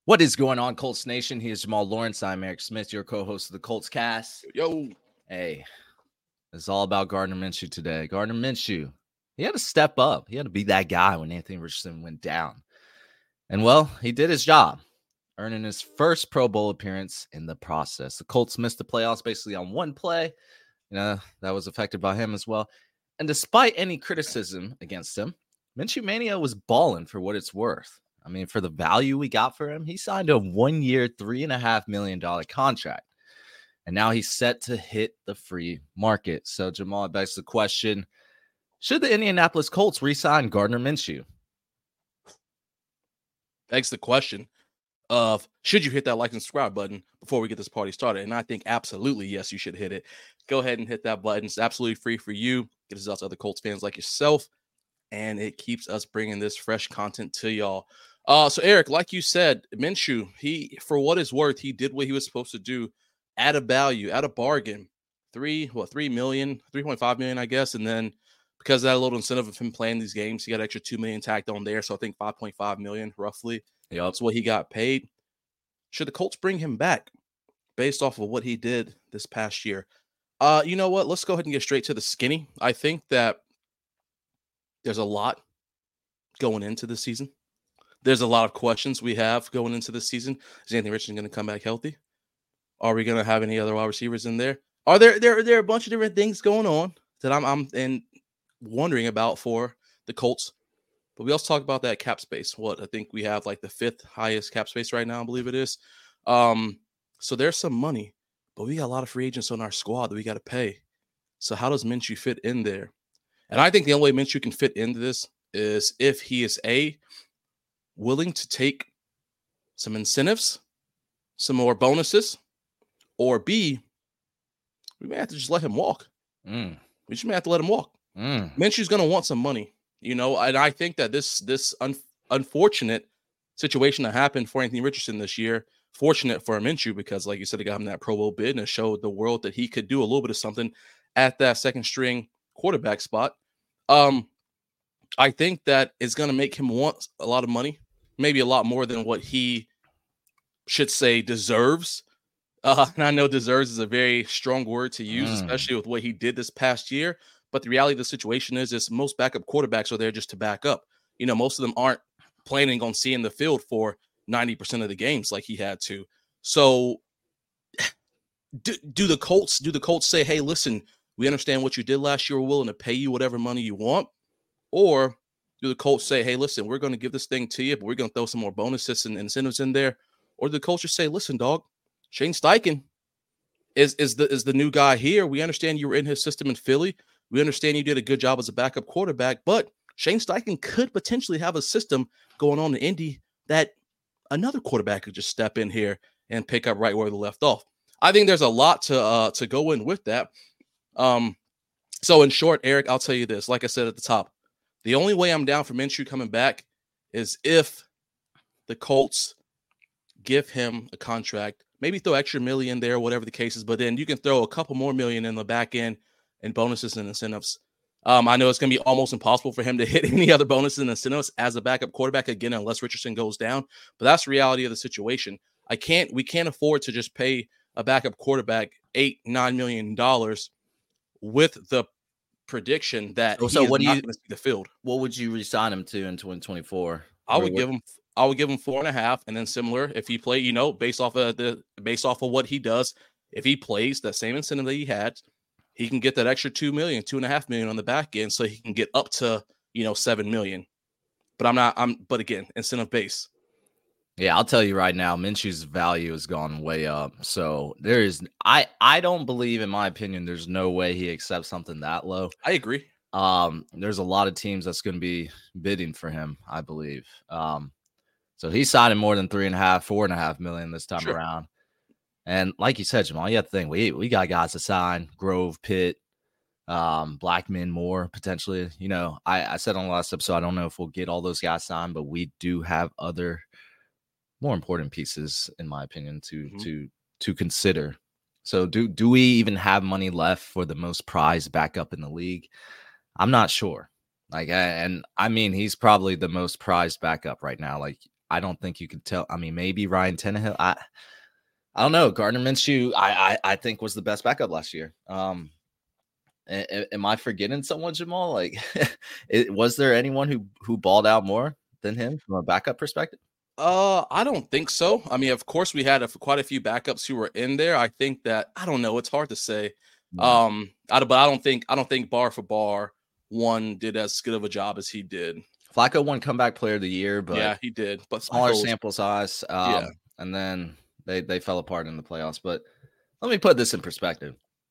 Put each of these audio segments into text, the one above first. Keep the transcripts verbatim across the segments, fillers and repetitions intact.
What is going on, Colts Nation? He is Jamal Lawrence. I'm Eric Smith, your co-host of the Colts Cast. Yo. Hey, it's all about Gardner Minshew today. Gardner Minshew, he had to step up. He had to be that guy when Anthony Richardson went down. And, well, he did his job, earning his first Pro Bowl appearance in the process. The Colts missed the playoffs basically on one play. You know, that was affected by him as well. And despite any criticism against him, Minshew Mania was balling for what it's worth. I mean, for the value we got for him, he signed a one-year, three point five million dollars contract. And now he's set to hit the free market. So, Jamal, it begs the question, should the Indianapolis Colts re-sign Gardner Minshew? Begs the question of, should you hit that like and subscribe button before we get this party started? And I think absolutely, yes, you should hit it. Go ahead and hit that button. It's absolutely free for you. Get us out to other Colts fans like yourself. And it keeps us bringing this fresh content to y'all. Uh, so, Eric, like you said, Minshew, he, for what it's worth, he did what he was supposed to do at a value, at a bargain. Three, what, three million, three point five million, I guess. And then because of that little incentive of him playing these games, he got extra two million tacked on there. So I think five point five million roughly. Yep. That's what he got paid. Should the Colts bring him back based off of what he did this past year? Uh, you know what? Let's go ahead and get straight to the skinny. I think that there's a lot going into the season. There's a lot of questions we have going into this season. Is Anthony Richardson going to come back healthy? Are we going to have any other wide receivers in there? Are there there there are a bunch of different things going on that I'm I'm and wondering about for the Colts? But we also talk about that cap space. What I think we have like the fifth highest cap space right now, I believe it is. Um, so there's some money, but we got a lot of free agents on our squad that we got to pay. So how does Minshew fit in there? And I think the only way Minshew can fit into this is if he is a willing to take some incentives, some more bonuses, or B, we may have to just let him walk. Mm. We just may have to let him walk. Mm. Minshew's going to want some money, you know, and I think that this this un- unfortunate situation that happened for Anthony Richardson this year, fortunate for Minshew because, like you said, it got him that Pro Bowl bid and it showed the world that he could do a little bit of something at that second string quarterback spot. Um, I think that it's going to make him want a lot of money, maybe a lot more than what he should say deserves. Uh, and I know deserves is a very strong word to use, mm. especially with what he did this past year. But the reality of the situation is, is most backup quarterbacks are there just to back up. You know, most of them aren't planning on seeing the field for ninety percent of the games like he had to. So do, do the Colts, do the Colts say, hey, listen, we understand what you did last year. We're willing to pay you whatever money you want. Or do the Colts say, hey, listen, we're going to give this thing to you, but we're going to throw some more bonuses and incentives in there? Or do the Colts just say, listen, dog, Shane Steichen is, is, the, is the new guy here. We understand you were in his system in Philly. We understand you did a good job as a backup quarterback, but Shane Steichen could potentially have a system going on in Indy that another quarterback could just step in here and pick up right where they left off. I think there's a lot to uh, to go in with that. Um, so in short, Eric, I'll tell you this. Like I said at the top, the only way I'm down for Minshew coming back is if the Colts give him a contract, maybe throw extra million there, whatever the case is, but then you can throw a couple more million in the back end and bonuses and incentives. Um, I know it's going to be almost impossible for him to hit any other bonuses and incentives as a backup quarterback again, unless Richardson goes down. But that's the reality of the situation. I can't, we can't afford to just pay a backup quarterback eight, nine million dollars with the prediction that so, he so is what do not you, going to see the field. What would you resign him to in twenty twenty-four? I would give him, I would give him four and a half, and then similar if he play, you know, based off of the, based off of what he does. If he plays that same incentive that he had, he can get that extra two million, two and a half million on the back end, so he can get up to, you know, seven million. But I'm not, I'm, but again, incentive base. Yeah, I'll tell you right now, Minshew's value has gone way up. So there is, I, I don't believe, in my opinion, there's no way he accepts something that low. I agree. Um, there's a lot of teams that's going to be bidding for him, I believe. Um, so he's signing more than three and a half, four and a half million this time Sure. around. And like you said, Jamal, you have to think we we got guys to sign, Grove, Pitt, um, Blackman, Moore, potentially. You know, I, I said on the last episode, I don't know if we'll get all those guys signed, but we do have other more important pieces, in my opinion, to mm-hmm. to to consider. So do do we even have money left for the most prized backup in the league? I'm not sure. Like, and I mean, he's probably the most prized backup right now. Like, I don't think you could tell. I mean, maybe Ryan Tannehill. I I don't know. Gardner Minshew, I I, I think was the best backup last year. Um, a- a- am I forgetting someone, Jamal? Like, it, was there anyone who who balled out more than him from a backup perspective? Uh, I don't think so. I mean, of course, we had a, quite a few backups who were in there. I think that I don't know. It's hard to say. Yeah. Um, I, but I don't think I don't think bar for bar one did as good of a job as he did. Flacco won comeback player of the year, but yeah, he did. But smaller Flacco was- sample size. Um, Yeah. and then they they fell apart in the playoffs. But let me put this in perspective.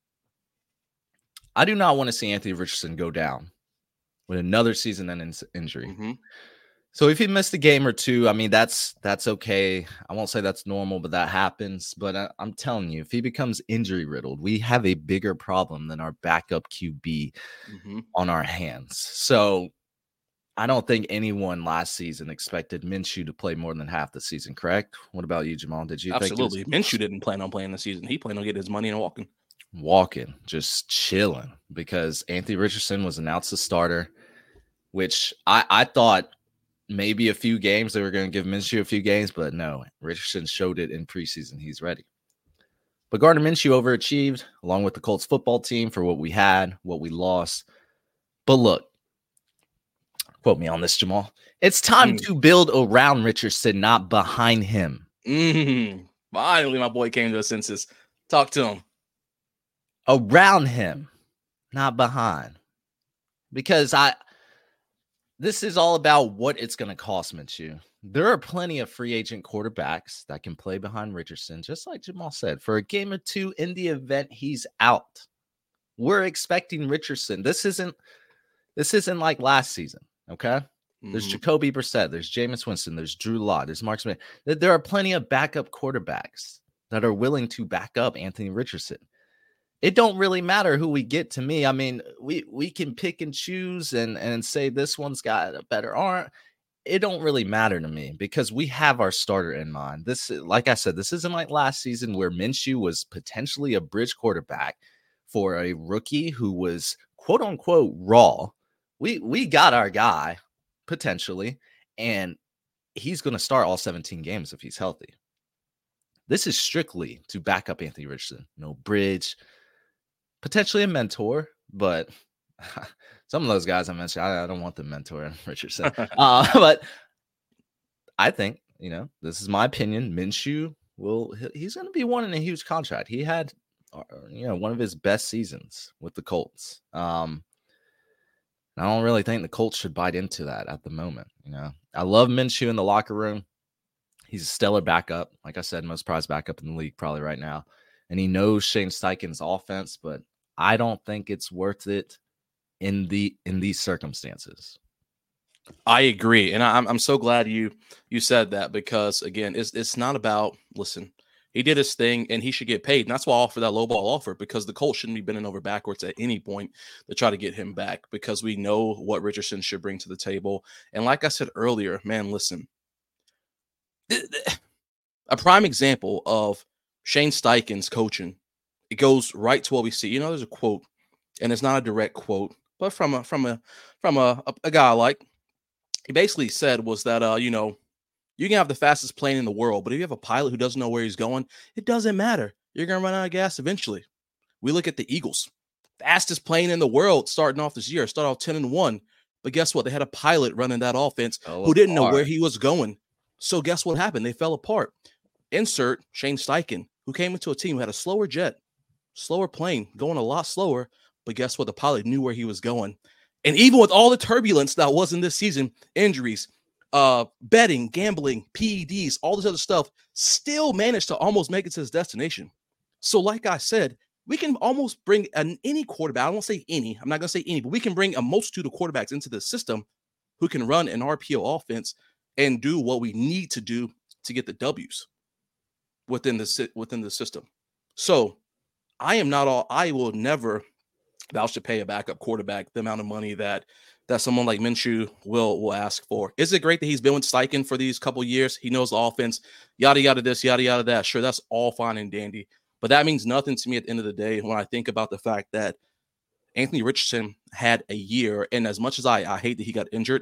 I do not want to see Anthony Richardson go down with another season-ending injury. Mm-hmm. So if he missed a game or two, I mean, that's that's okay. I won't say that's normal, but that happens. But I, I'm telling you, if he becomes injury riddled, we have a bigger problem than our backup Q B Mm-hmm. on our hands. So I don't think anyone last season expected Minshew to play more than half the season, correct? What about you, Jamal? Did you Absolutely. think Minshew didn't plan on playing the season. He planned on getting his money and walking. walking, just chilling, because Anthony Richardson was announced the starter, which I, I thought maybe a few games they were going to give Minshew a few games, but no, Richardson showed it in preseason. He's ready. But Gardner Minshew overachieved along with the Colts football team for what we had, what we lost. But look, quote me on this, Jamal. It's time Mm. to build around Richardson, not behind him. Mm. Finally, my boy came to his senses. Talk to him. Around him, not behind. Because I this is all about what it's going to cost Minshew. There are plenty of free agent quarterbacks that can play behind Richardson, just like Jamal said, for a game or two in the event he's out. We're expecting Richardson. This isn't this isn't like last season, okay? There's Mm-hmm. Jacoby Brissett, there's Jameis Winston, there's Drew Lock, there's Mark Smith. There are plenty of backup quarterbacks that are willing to back up Anthony Richardson. It don't really matter who we get to me. I mean, we we can pick and choose and, and say this one's got a better arm. It don't really matter to me because we have our starter in mind. This, like I said, this isn't like last season where Minshew was potentially a bridge quarterback for a rookie who was quote unquote raw. We we got our guy potentially, and he's going to start all seventeen games if he's healthy. This is strictly to back up Anthony Richardson. No bridge, potentially a mentor, but some of those guys I mentioned, I, I don't want the mentor Richardson. uh, but I think, you know, this is my opinion. Minshew will, he's going to be wanting a huge contract. He had, you know, one of his best seasons with the Colts. Um, I don't really think the Colts should bite into that at the moment. You know, I love Minshew in the locker room. He's a stellar backup. Like I said, most prized backup in the league probably right now. And he knows Shane Steichen's offense, but I don't think it's worth it in the in these circumstances. I agree, and I'm I'm so glad you you said that because again, it's it's not about listen. He did his thing, and he should get paid. And that's why I offer that low ball offer because the Colts shouldn't be bending over backwards at any point to try to get him back because we know what Richardson should bring to the table. And like I said earlier, man, listen, a prime example of Shane Steichen's coaching. It goes right to what we see. You know, there's a quote, and it's not a direct quote, but from a from a from a, a, a guy like he basically said was that uh, you know, you can have the fastest plane in the world, but if you have a pilot who doesn't know where he's going, it doesn't matter. You're gonna run out of gas eventually. We look at the Eagles, fastest plane in the world starting off this year, start off ten and one. But guess what? They had a pilot running that offense Oh, who didn't know where he was going. So guess what happened? They fell apart. Insert Shane Steichen, who came into a team who had a slower jet, slower plane, going a lot slower. But guess what? The pilot knew where he was going. And even with all the turbulence that was in this season, injuries, uh, betting, gambling, P E Ds, all this other stuff, still managed to almost make it to his destination. So like I said, we can almost bring an, any quarterback. I won't say any. I'm not going to say any, but we can bring a multitude of quarterbacks into the system who can run an R P O offense and do what we need to do to get the W's within the within the system. So I am not all. I will never vouch to pay a backup quarterback the amount of money that that someone like Minshew will will ask for. Is it great that he's been with Steichen for these couple years? He knows the offense, yada yada this, yada yada that. Sure, that's all fine and dandy, but that means nothing to me at the end of the day when I think about the fact that Anthony Richardson had a year, and as much as I, I hate that he got injured,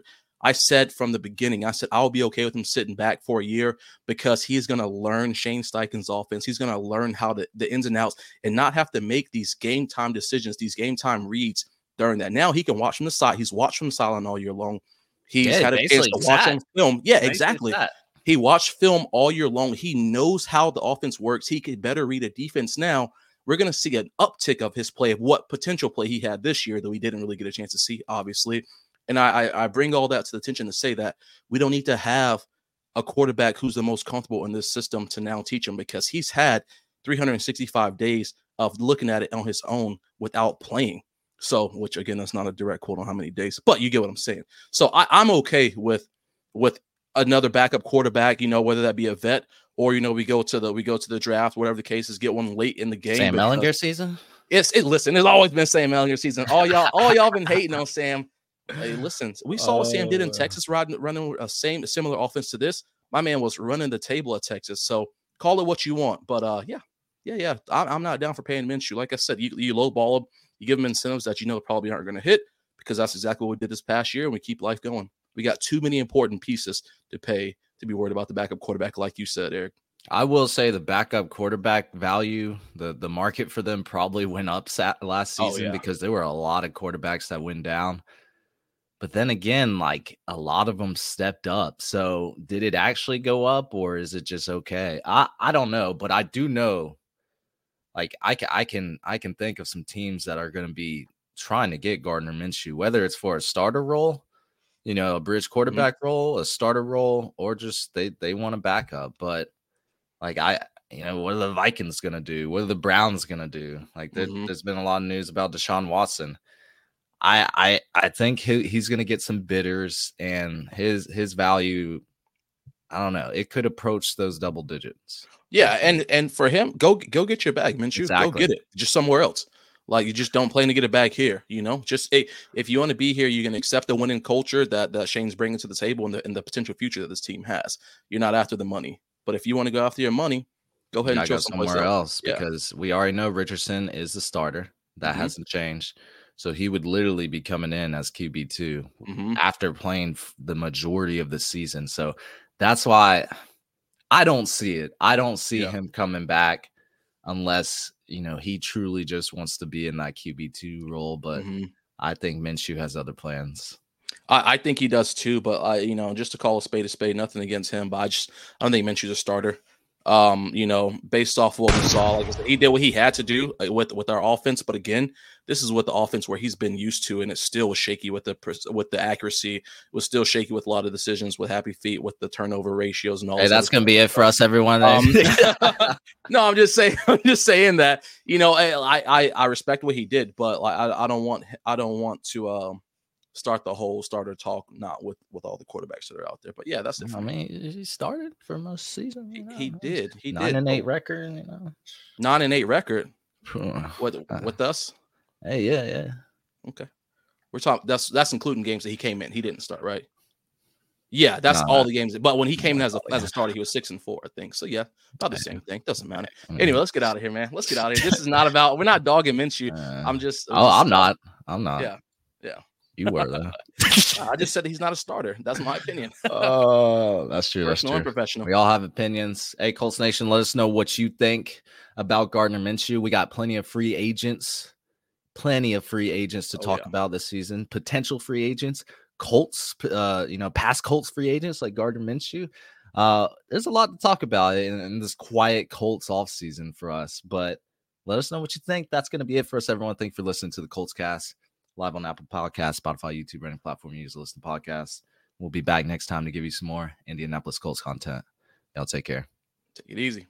I said from the beginning, I said I'll be okay with him sitting back for a year because he's going to learn Shane Steichen's offense. He's going to learn how the, the ins and outs and not have to make these game time decisions, these game time reads during that. Now he can watch from the side. He's watched from the sideline all year long. He's yeah, had a chance to watch on film. Yeah, basically exactly. He watched film all year long. He knows how the offense works. He could better read a defense now. We're going to see an uptick of his play, of what potential play he had this year, though we didn't really get a chance to see, obviously. And I, I bring all that to the attention to say that we don't need to have a quarterback who's the most comfortable in this system to now teach him, because he's had three hundred sixty-five days of looking at it on his own without playing. So, which again, that's not a direct quote on how many days, but you get what I'm saying. So I, I'm okay with with another backup quarterback, you know, whether that be a vet or, you know, we go to the we go to the draft, whatever the case is, get one late in the game. Sam Ehlinger season. It's it. Listen, it's always been Sam Ehlinger season. All y'all, all y'all been hating on Sam. Hey, listen, we saw what Sam did in Texas, riding, running a same a similar offense to this. My man was running the table at Texas. So call it what you want, but uh, yeah, yeah, yeah. I, I'm not down for paying Minshew. Like I said, you, you lowball him, you give him incentives that you know probably aren't going to hit, because that's exactly what we did this past year, and we keep life going. We got too many important pieces to pay to be worried about the backup quarterback, like you said, Eric. I will say the backup quarterback value, the the market for them probably went up last season oh, yeah. because there were a lot of quarterbacks that went down. But then again, like a lot of them stepped up. So did it actually go up, or is it just okay? I, I don't know, but I do know, like I can I can I can think of some teams that are going to be trying to get Gardner Minshew, whether it's for a starter role, you know, a bridge quarterback mm-hmm. role, a starter role, or just they they want a backup. But like I, you know, what are the Vikings going to do? What are the Browns going to do? Like there, mm-hmm. there's been a lot of news about Deshaun Watson. I, I I think he, he's going to get some bidders, and his his value, I don't know, it could approach those double digits. Yeah, and and for him, go go get your bag, Minshew. Exactly. Go get it, just somewhere else. Like, you just don't plan to get it back here, you know. Just hey, if you want to be here, you can accept the winning culture that that Shane's bringing to the table, and the and the potential future that this team has. You're not after the money, but if you want to go after your money, go ahead and go somewhere else, else yeah. because we already know Richardson is the starter. That mm-hmm. hasn't changed. So he would literally be coming in as Q B two mm-hmm. after playing the majority of the season. So that's why I don't see it. I don't see yeah. him coming back unless, you know, he truly just wants to be in that Q B two role. But mm-hmm. I think Minshew has other plans. I, I think he does too. But, I, you know, just to call a spade a spade, nothing against him. But I just I don't think Minshew's a starter. Um, you know, based off what we saw, like I said, he did what he had to do with with our offense. But again, this is what the offense where he's been used to, and it still was shaky with the with the accuracy. It was still shaky with a lot of decisions, with happy feet, with the turnover ratios and all. Hey, that's gonna be it for us, everyone. Um, no, I'm just saying. I'm just saying that, you know, I I I respect what he did, but like I, I don't want I don't want to um. start the whole starter talk, not with, with all the quarterbacks that are out there. But yeah, that's it. I mean, he started for most season. You know? He, he did. He nine did. and eight record. You know, nine and eight record. with uh, with us. Hey, yeah, yeah. Okay, we're talking. That's that's including games that he came in. He didn't start, right? Yeah, that's no, all no. the games. But when he came in as a as a starter, he was six and four, I think. So yeah, about the same thing. Doesn't matter. Anyway, let's get out of here, man. Let's get out of here. This is not about. We're not dogging Minshew. Uh, I'm just. I'm oh, just, I'm not. I'm not. Yeah, yeah. You were though. I just said he's not a starter. That's my opinion. Oh, that's true. Personal that's true. And professional. We all have opinions. Hey, Colts Nation, let us know what you think about Gardner Minshew. We got plenty of free agents, plenty of free agents to oh, talk yeah. about this season. Potential free agents, Colts, uh, you know, past Colts free agents like Gardner Minshew. Uh, there's a lot to talk about in, in this quiet Colts offseason for us. But let us know what you think. That's going to be it for us, everyone. Thank you for listening to the Colts Cast. Live on Apple Podcasts, Spotify, YouTube, or any platform you use to listen to podcasts. We'll be back next time to give you some more Indianapolis Colts content. Y'all take care. Take it easy.